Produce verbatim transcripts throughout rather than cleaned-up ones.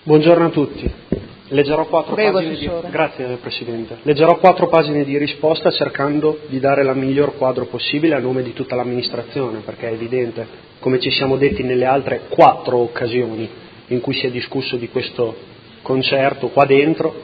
Buongiorno a tutti. Leggerò quattro Prego, pagine di... Assessore. Grazie Presidente. Leggerò quattro pagine di risposta cercando di dare la miglior quadro possibile a nome di tutta l'amministrazione, perché è evidente, come ci siamo detti nelle altre quattro occasioni in cui si è discusso di questo concerto qua dentro,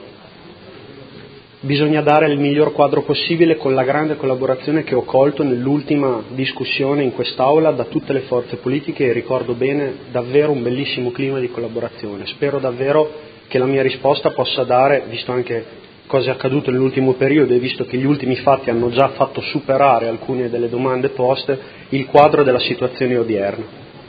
bisogna dare il miglior quadro possibile con la grande collaborazione che ho colto nell'ultima discussione in quest'Aula da tutte le forze politiche e ricordo bene davvero un bellissimo clima di collaborazione. Spero davvero che la mia risposta possa dare, visto anche cosa è accaduto nell'ultimo periodo e visto che gli ultimi fatti hanno già fatto superare alcune delle domande poste, il quadro della situazione odierna.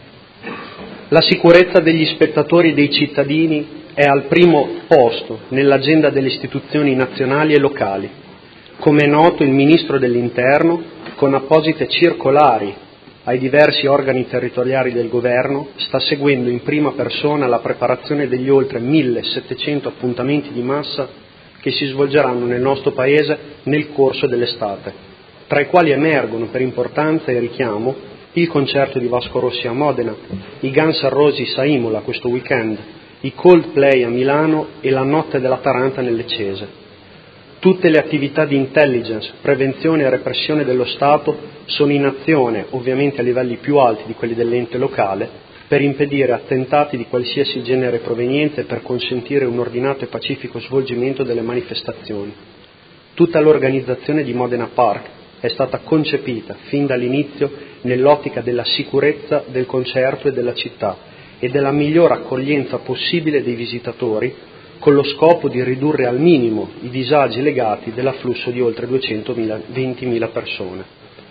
La sicurezza degli spettatori e dei cittadini è al primo posto nell'agenda delle istituzioni nazionali e locali. Come è noto, il Ministro dell'Interno, con apposite circolari ai diversi organi territoriali del Governo, sta seguendo in prima persona la preparazione degli oltre millesettecento appuntamenti di massa che si svolgeranno nel nostro Paese nel corso dell'estate, tra i quali emergono per importanza e richiamo il concerto di Vasco Rossi a Modena, i Guns N' Roses a Imola questo weekend, i Coldplay a Milano e la Notte della Taranta nel Lecce. Tutte le attività di intelligence, prevenzione e repressione dello Stato sono in azione, ovviamente a livelli più alti di quelli dell'ente locale, per impedire attentati di qualsiasi genere e provenienza e per consentire un ordinato e pacifico svolgimento delle manifestazioni. Tutta l'organizzazione di Modena Park è stata concepita fin dall'inizio nell'ottica della sicurezza del concerto e della città e della miglior accoglienza possibile dei visitatori, con lo scopo di ridurre al minimo i disagi legati dell'afflusso di oltre duecentoventimila persone.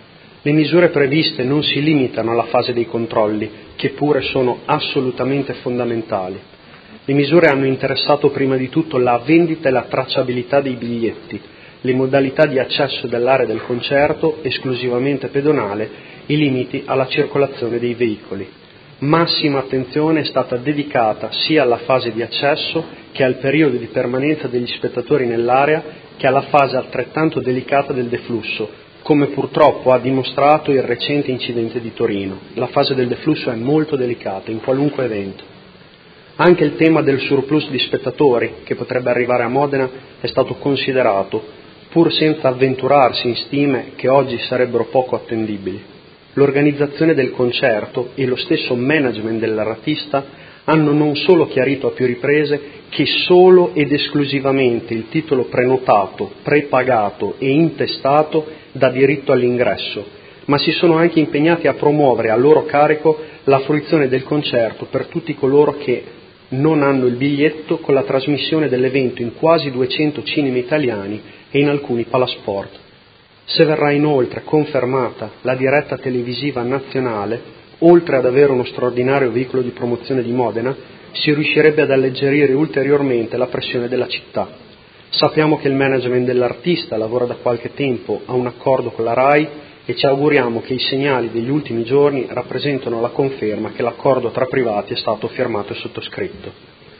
Le misure previste non si limitano alla fase dei controlli, che pure sono assolutamente fondamentali. Le misure hanno interessato prima di tutto la vendita e la tracciabilità dei biglietti, le modalità di accesso dell'area del concerto esclusivamente pedonale, i limiti alla circolazione dei veicoli. Massima attenzione è stata dedicata sia alla fase di accesso che al periodo di permanenza degli spettatori nell'area che alla fase altrettanto delicata del deflusso, come purtroppo ha dimostrato il recente incidente di Torino. La fase del deflusso è molto delicata in qualunque evento. Anche il tema del surplus di spettatori che potrebbe arrivare a Modena è stato considerato, pur senza avventurarsi in stime che oggi sarebbero poco attendibili. L'organizzazione del concerto e lo stesso management dell'artista hanno non solo chiarito a più riprese che solo ed esclusivamente il titolo prenotato, prepagato e intestato dà diritto all'ingresso, ma si sono anche impegnati a promuovere a loro carico la fruizione del concerto per tutti coloro che non hanno il biglietto, con la trasmissione dell'evento in quasi duecento cinema italiani e in alcuni palasport. Se verrà inoltre confermata la diretta televisiva nazionale, oltre ad avere uno straordinario veicolo di promozione di Modena, si riuscirebbe ad alleggerire ulteriormente la pressione della città. Sappiamo che il management dell'artista lavora da qualche tempo a un accordo con la RAI e ci auguriamo che i segnali degli ultimi giorni rappresentano la conferma che l'accordo tra privati è stato firmato e sottoscritto.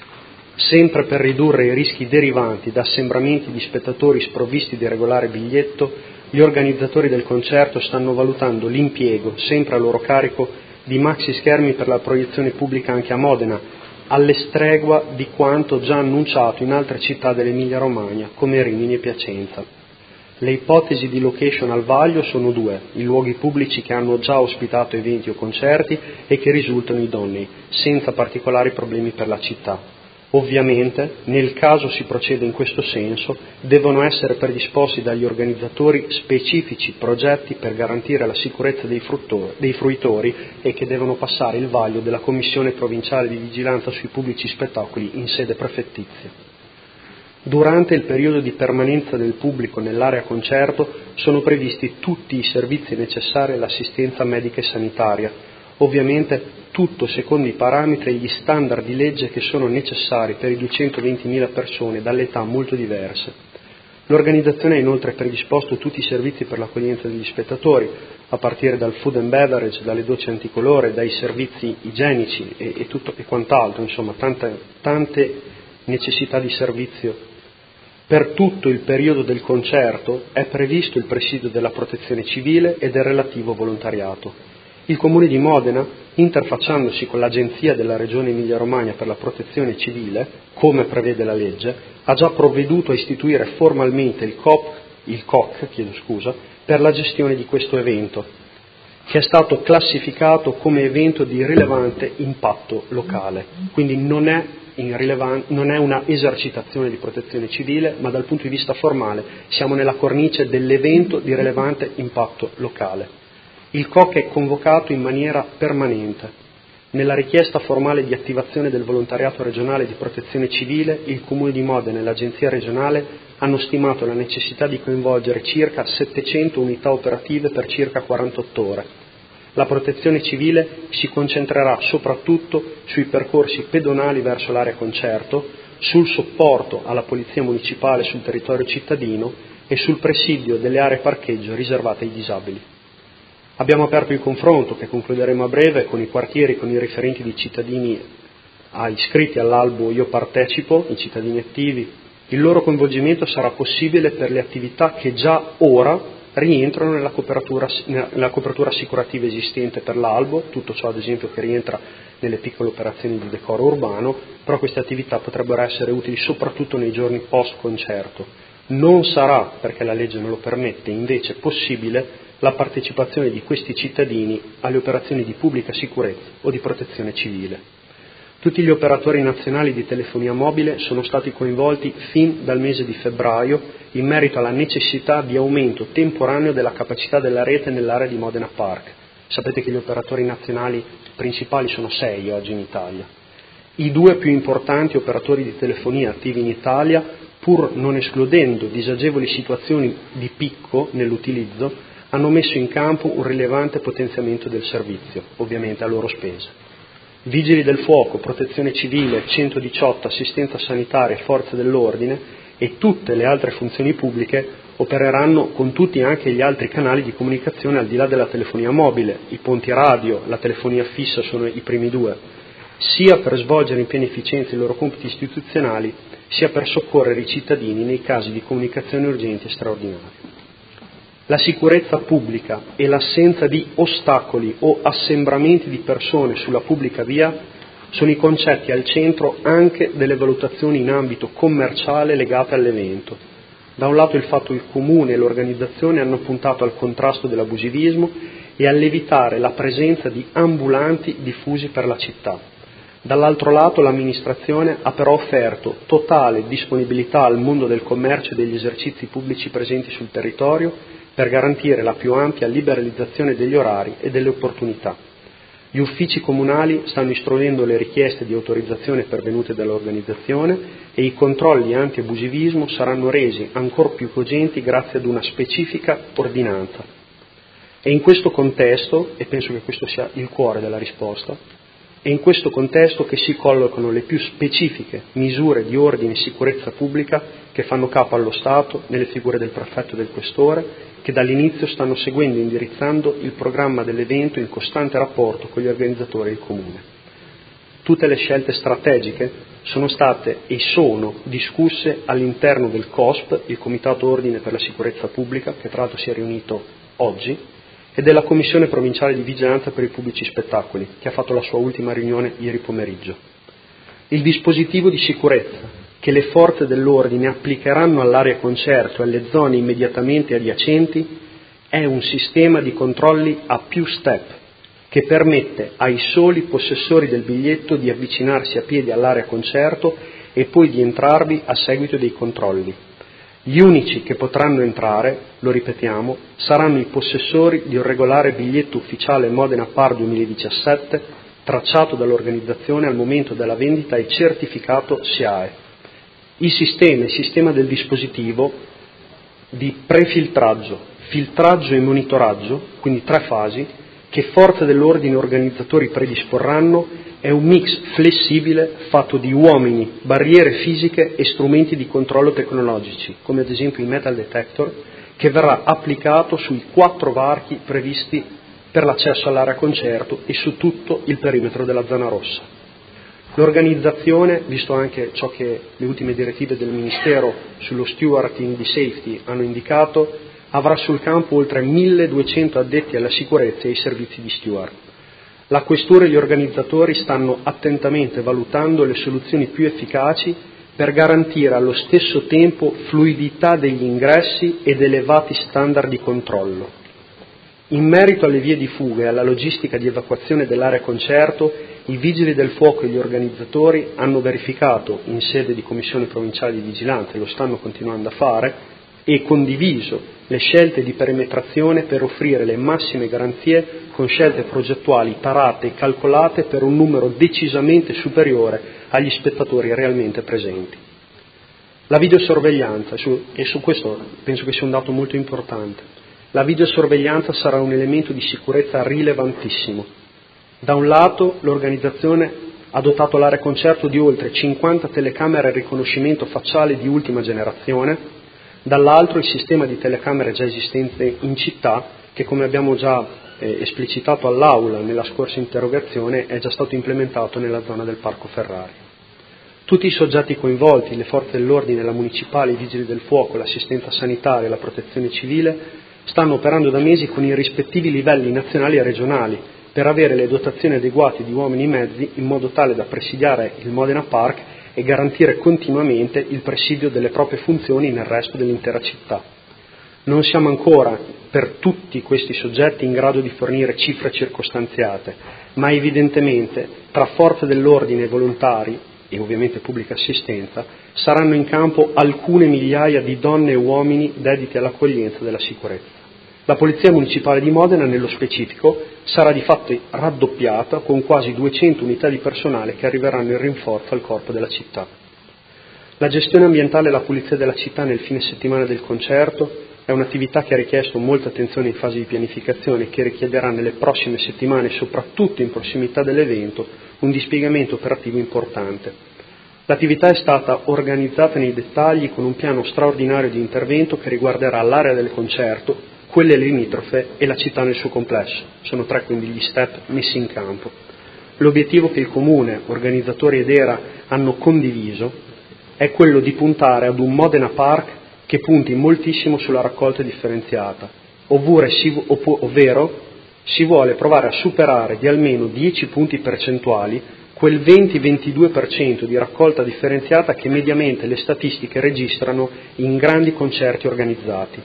Sempre per ridurre i rischi derivanti da assembramenti di spettatori sprovvisti di regolare biglietto, gli organizzatori del concerto stanno valutando l'impiego, sempre a loro carico, di maxi schermi per la proiezione pubblica anche a Modena, all'estregua di quanto già annunciato in altre città dell'Emilia-Romagna, come Rimini e Piacenza. Le ipotesi di location al vaglio sono due: i luoghi pubblici che hanno già ospitato eventi o concerti e che risultano idonei, senza particolari problemi per la città. Ovviamente, nel caso si proceda in questo senso, devono essere predisposti dagli organizzatori specifici progetti per garantire la sicurezza dei, fruttori, dei fruitori e che devono passare il vaglio della Commissione Provinciale di Vigilanza sui Pubblici Spettacoli in sede prefettizia. Durante il periodo di permanenza del pubblico nell'area concerto sono previsti tutti i servizi necessari all'assistenza medica e sanitaria, ovviamente tutto secondo i parametri e gli standard di legge che sono necessari per i duecentoventimila persone dalle età molto diverse. L'organizzazione ha inoltre predisposto tutti i servizi per l'accoglienza degli spettatori, a partire dal food and beverage, dalle docce anticolore, dai servizi igienici e, e, tutto, e quant'altro, insomma tante, tante necessità di servizio. Per tutto il periodo del concerto è previsto il presidio della protezione civile e del relativo volontariato. Il Comune di Modena, interfacciandosi con l'Agenzia della Regione Emilia-Romagna per la Protezione Civile, come prevede la legge, ha già provveduto a istituire formalmente il C O P, il C O C, chiedo scusa, per la gestione di questo evento, che è stato classificato come evento di rilevante impatto locale. Quindi non è, in rilevan- non è una esercitazione di protezione civile, ma dal punto di vista formale siamo nella cornice dell'evento di rilevante impatto locale. Il C O C è convocato in maniera permanente. Nella richiesta formale di attivazione del volontariato regionale di protezione civile, il Comune di Modena e l'Agenzia regionale hanno stimato la necessità di coinvolgere circa settecento unità operative per circa quarantotto ore. La protezione civile si concentrerà soprattutto sui percorsi pedonali verso l'area concerto, sul supporto alla Polizia Municipale sul territorio cittadino e sul presidio delle aree parcheggio riservate ai disabili. Abbiamo aperto il confronto, che concluderemo a breve, con i quartieri, con i riferenti di cittadini iscritti all'albo Io Partecipo, i cittadini attivi. Il loro coinvolgimento sarà possibile per le attività che già ora rientrano nella copertura, nella copertura assicurativa esistente per l'albo, tutto ciò ad esempio che rientra nelle piccole operazioni di decoro urbano, però queste attività potrebbero essere utili soprattutto nei giorni post-concerto. Non sarà, perché la legge non lo permette, invece possibile la partecipazione di questi cittadini alle operazioni di pubblica sicurezza o di protezione civile. Tutti gli operatori nazionali di telefonia mobile sono stati coinvolti fin dal mese di febbraio in merito alla necessità di aumento temporaneo della capacità della rete nell'area di Modena Park. Sapete che gli operatori nazionali principali sono sei oggi in Italia. I due più importanti operatori di telefonia attivi in Italia, pur non escludendo disagevoli situazioni di picco nell'utilizzo, hanno messo in campo un rilevante potenziamento del servizio, ovviamente a loro spese. Vigili del fuoco, protezione civile, centodiciotto, assistenza sanitaria e forze dell'ordine e tutte le altre funzioni pubbliche opereranno con tutti anche gli altri canali di comunicazione al di là della telefonia mobile, i ponti radio, la telefonia fissa sono i primi due, sia per svolgere in piena efficienza i loro compiti istituzionali, sia per soccorrere i cittadini nei casi di comunicazioni urgenti e straordinarie. La sicurezza pubblica e l'assenza di ostacoli o assembramenti di persone sulla pubblica via sono i concetti al centro anche delle valutazioni in ambito commerciale legate all'evento. Da un lato il fatto che il Comune e l'organizzazione hanno puntato al contrasto dell'abusivismo e all'evitare la presenza di ambulanti diffusi per la città. Dall'altro lato l'amministrazione ha però offerto totale disponibilità al mondo del commercio e degli esercizi pubblici presenti sul territorio per garantire la più ampia liberalizzazione degli orari e delle opportunità. Gli uffici comunali stanno istruendo le richieste di autorizzazione pervenute dall'organizzazione e i controlli anti-abusivismo saranno resi ancor più cogenti grazie ad una specifica ordinanza. È in questo contesto, e penso che questo sia il cuore della risposta, è in questo contesto che si collocano le più specifiche misure di ordine e sicurezza pubblica che fanno capo allo Stato nelle figure del prefetto e del questore, che dall'inizio stanno seguendo e indirizzando il programma dell'evento in costante rapporto con gli organizzatori del Comune. Tutte le scelte strategiche sono state e sono discusse all'interno del C O S P, il Comitato Ordine per la Sicurezza Pubblica, che tra l'altro si è riunito oggi, e della Commissione Provinciale di Vigilanza per i Pubblici Spettacoli, che ha fatto la sua ultima riunione ieri pomeriggio. Il dispositivo di sicurezza che le forze dell'ordine applicheranno all'area concerto e alle zone immediatamente adiacenti è un sistema di controlli a più step che permette ai soli possessori del biglietto di avvicinarsi a piedi all'area concerto e poi di entrarvi a seguito dei controlli. Gli unici che potranno entrare, lo ripetiamo, saranno i possessori di un regolare biglietto ufficiale Modena Par duemiladiciassette tracciato dall'organizzazione al momento della vendita e certificato S I A E. Il sistema, il sistema del dispositivo di prefiltraggio, filtraggio e monitoraggio, quindi tre fasi, che forze dell'ordine e organizzatori predisporranno, è un mix flessibile fatto di uomini, barriere fisiche e strumenti di controllo tecnologici, come ad esempio il metal detector, che verrà applicato sui quattro varchi previsti per l'accesso all'area concerto e su tutto il perimetro della zona rossa. L'organizzazione, visto anche ciò che le ultime direttive del Ministero sullo stewarding di safety hanno indicato, avrà sul campo oltre milleduecento addetti alla sicurezza e ai servizi di steward. La questura e gli organizzatori stanno attentamente valutando le soluzioni più efficaci per garantire allo stesso tempo fluidità degli ingressi ed elevati standard di controllo. In merito alle vie di fuga e alla logistica di evacuazione dell'area concerto, i vigili del fuoco e gli organizzatori hanno verificato in sede di commissione provinciale di vigilanza, e lo stanno continuando a fare, e condiviso le scelte di perimetrazione per offrire le massime garanzie con scelte progettuali tarate e calcolate per un numero decisamente superiore agli spettatori realmente presenti. La videosorveglianza, e su questo penso che sia un dato molto importante, la videosorveglianza sarà un elemento di sicurezza rilevantissimo. Da un lato l'organizzazione ha dotato l'area concerto di oltre cinquanta telecamere a riconoscimento facciale di ultima generazione, dall'altro il sistema di telecamere già esistente in città, che come abbiamo già eh, esplicitato all'Aula nella scorsa interrogazione, è già stato implementato nella zona del Parco Ferrari. Tutti i soggetti coinvolti, le forze dell'ordine, la municipale, i vigili del fuoco, l'assistenza sanitaria e la protezione civile, stanno operando da mesi con i rispettivi livelli nazionali e regionali per avere le dotazioni adeguate di uomini e mezzi in modo tale da presidiare il Modena Park e garantire continuamente il presidio delle proprie funzioni nel resto dell'intera città. Non siamo ancora per tutti questi soggetti in grado di fornire cifre circostanziate, ma evidentemente tra forze dell'ordine e volontari, e ovviamente pubblica assistenza, saranno in campo alcune migliaia di donne e uomini dediti all'accoglienza della sicurezza. La Polizia Municipale di Modena, nello specifico, sarà di fatto raddoppiata con quasi duecento unità di personale che arriveranno in rinforzo al corpo della città. La gestione ambientale e la pulizia della città nel fine settimana del concerto è un'attività che ha richiesto molta attenzione in fase di pianificazione e che richiederà nelle prossime settimane, soprattutto in prossimità dell'evento, un dispiegamento operativo importante. L'attività è stata organizzata nei dettagli con un piano straordinario di intervento che riguarderà l'area del concerto, quelle limitrofe e la città nel suo complesso. Sono tre quindi gli step messi in campo. L'obiettivo che il Comune, organizzatori ed ERA hanno condiviso è quello di puntare ad un Modena Park che punti moltissimo sulla raccolta differenziata, ovvero si, ovvero si vuole provare a superare di almeno dieci punti percentuali quel venti ventidue per cento di raccolta differenziata che mediamente le statistiche registrano in grandi concerti organizzati.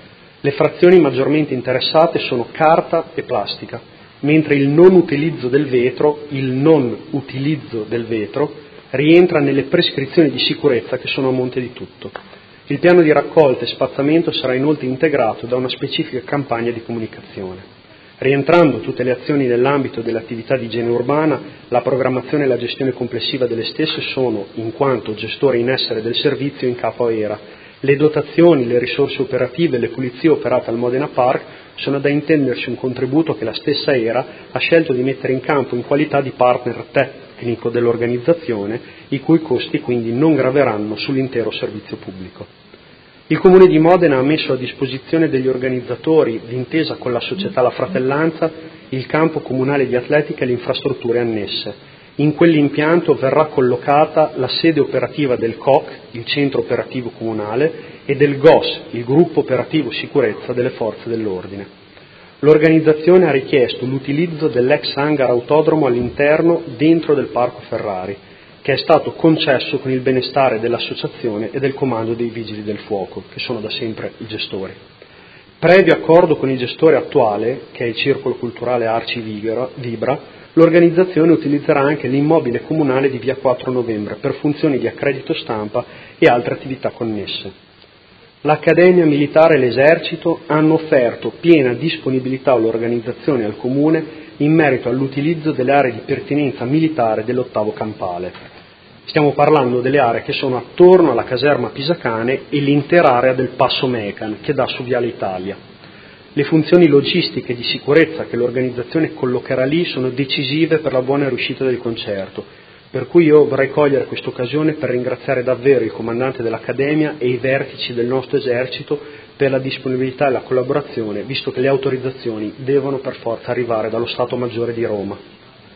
Le frazioni maggiormente interessate sono carta e plastica, mentre il non utilizzo del vetro, il non utilizzo del vetro rientra nelle prescrizioni di sicurezza che sono a monte di tutto. Il piano di raccolta e spazzamento sarà inoltre integrato da una specifica campagna di comunicazione. Rientrando tutte le azioni nell'ambito dell'attività di igiene urbana, la programmazione e la gestione complessiva delle stesse sono, in quanto gestore in essere del servizio, in capo a ERA. Le dotazioni, le risorse operative e le pulizie operate al Modena Park sono da intendersi un contributo che la stessa ERA ha scelto di mettere in campo in qualità di partner tecnico dell'organizzazione, i cui costi quindi non graveranno sull'intero servizio pubblico. Il Comune di Modena ha messo a disposizione degli organizzatori, d'intesa con la società La Fratellanza, il campo comunale di atletica e le infrastrutture annesse. In quell'impianto verrà collocata la sede operativa del C O C, il Centro Operativo Comunale, e del G O S, il Gruppo Operativo Sicurezza delle Forze dell'Ordine. L'organizzazione ha richiesto l'utilizzo dell'ex hangar autodromo all'interno dentro del Parco Ferrari, che è stato concesso con il benestare dell'associazione e del comando dei Vigili del Fuoco, che sono da sempre i gestori. Previo accordo con il gestore attuale, che è il Circolo Culturale Arci Vibra, l'organizzazione utilizzerà anche l'immobile comunale di via quattro novembre per funzioni di accredito stampa e altre attività connesse. L'Accademia Militare e l'Esercito hanno offerto piena disponibilità all'organizzazione e al Comune in merito all'utilizzo delle aree di pertinenza militare dell'ottavo Campale. Stiamo parlando delle aree che sono attorno alla caserma Pisacane e l'intera area del Passo Mecan, che dà su Viale Italia. Le funzioni logistiche e di sicurezza che l'organizzazione collocherà lì sono decisive per la buona riuscita del concerto, per cui io vorrei cogliere questa occasione per ringraziare davvero il comandante dell'Accademia e i vertici del nostro esercito per la disponibilità e la collaborazione, visto che le autorizzazioni devono per forza arrivare dallo Stato Maggiore di Roma.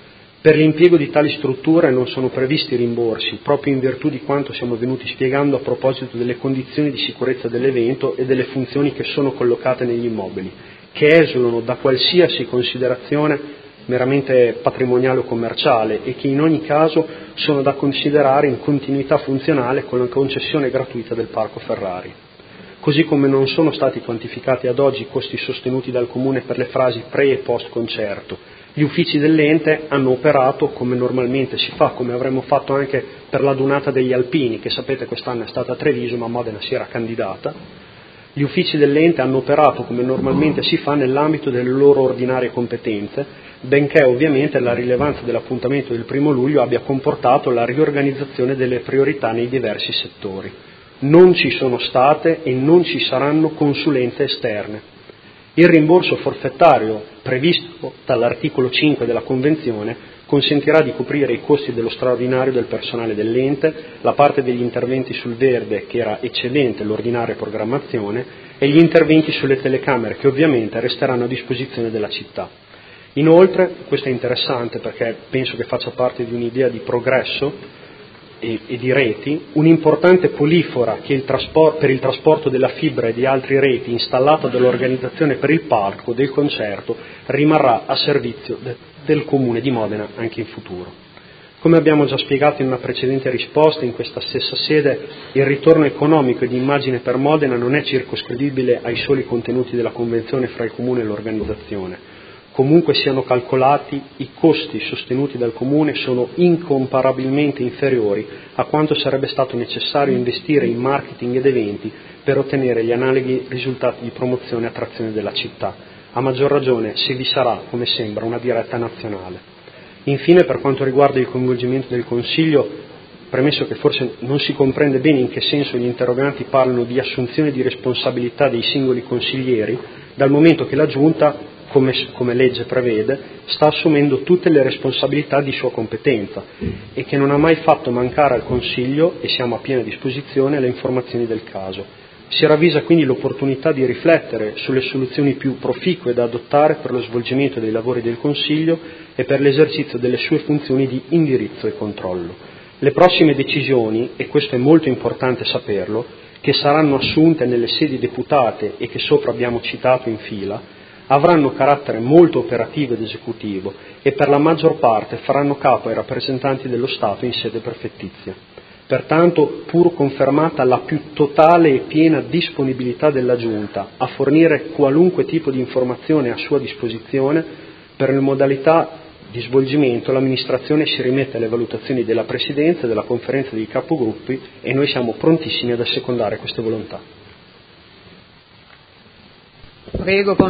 Per l'impiego di tali strutture non sono previsti rimborsi, proprio in virtù di quanto siamo venuti spiegando a proposito delle condizioni di sicurezza dell'evento e delle funzioni che sono collocate negli immobili, che esulano da qualsiasi considerazione meramente patrimoniale o commerciale e che in ogni caso sono da considerare in continuità funzionale con la concessione gratuita del Parco Ferrari. Così come non sono stati quantificati ad oggi i costi sostenuti dal Comune per le fasi pre e post concerto. Gli uffici dell'ente hanno operato come normalmente si fa, come avremmo fatto anche per la Dunata degli Alpini, che sapete quest'anno è stata a Treviso ma Modena si era candidata. Gli uffici dell'ente hanno operato come normalmente si fa nell'ambito delle loro ordinarie competenze, benché ovviamente la rilevanza dell'appuntamento del primo luglio abbia comportato la riorganizzazione delle priorità nei diversi settori. Non ci sono state e non ci saranno consulenze esterne. Il rimborso forfettario previsto dall'articolo cinque della Convenzione consentirà di coprire i costi dello straordinario del personale dell'ente, la parte degli interventi sul verde che era eccedente l'ordinaria programmazione e gli interventi sulle telecamere che ovviamente resteranno a disposizione della città. Inoltre, questo è interessante perché penso che faccia parte di un'idea di progresso e, e di reti, un'importante polifora che il traspor- per il trasporto della fibra e di altre reti installata dall'organizzazione per il parco del concerto rimarrà a servizio de- del Comune di Modena anche in futuro. Come abbiamo già spiegato in una precedente risposta, in questa stessa sede il ritorno economico e di immagine per Modena non è circoscrivibile ai soli contenuti della convenzione fra il Comune e l'organizzazione. Comunque siano calcolati, i costi sostenuti dal Comune sono incomparabilmente inferiori a quanto sarebbe stato necessario investire in marketing ed eventi per ottenere gli analoghi risultati di promozione e attrazione della città, a maggior ragione se vi sarà, come sembra, una diretta nazionale. Infine, per quanto riguarda il coinvolgimento del Consiglio, premesso che forse non si comprende bene in che senso gli interroganti parlano di assunzione di responsabilità dei singoli consiglieri, dal momento che la Giunta, come, come legge prevede, sta assumendo tutte le responsabilità di sua competenza e che non ha mai fatto mancare al Consiglio, e siamo a piena disposizione, le informazioni del caso. Si ravvisa quindi l'opportunità di riflettere sulle soluzioni più proficue da adottare per lo svolgimento dei lavori del Consiglio e per l'esercizio delle sue funzioni di indirizzo e controllo. Le prossime decisioni, e questo è molto importante saperlo, che saranno assunte nelle sedi deputate e che sopra abbiamo citato in fila, avranno carattere molto operativo ed esecutivo e per la maggior parte faranno capo ai rappresentanti dello Stato in sede prefettizia. Pertanto, pur confermata la più totale e piena disponibilità della Giunta a fornire qualunque tipo di informazione a sua disposizione, per le modalità di svolgimento l'amministrazione si rimette alle valutazioni della Presidenza e della Conferenza dei Capogruppi e noi siamo prontissimi ad assecondare queste volontà. Prego.